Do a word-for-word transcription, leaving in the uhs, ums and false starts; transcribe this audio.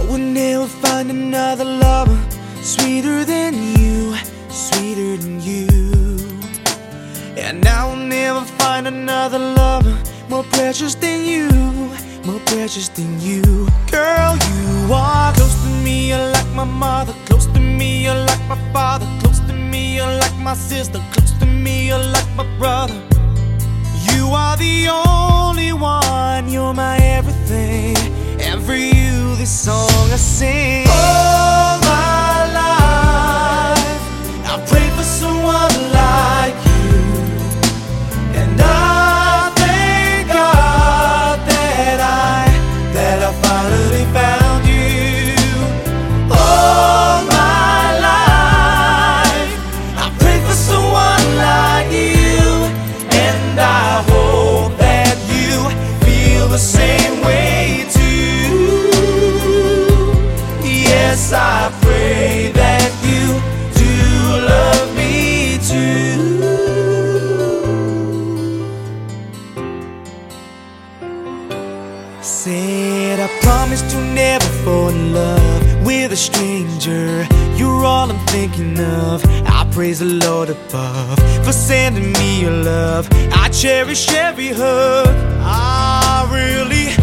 will never find another lover sweeter than you, sweeter than you. And I will never find another lover more precious than you, more precious than you. Girl, you are close to me, you're like my mother. Close to me, you're like my father. Close to me, you're like my sister. Close to me, you're like my brother. You are the only one, you're my everything. And for you, this song I sing. All my life I prayed for someone like you, and I thank God that I, that I finally found you. All my life I prayed for someone like you, and I hope that you feel the same way too. Yes, I pray that you do love me too. Said I promise to never fall in love with a stranger. You're all I'm thinking of. I praise the Lord above for sending me your love. I cherish every hug. I really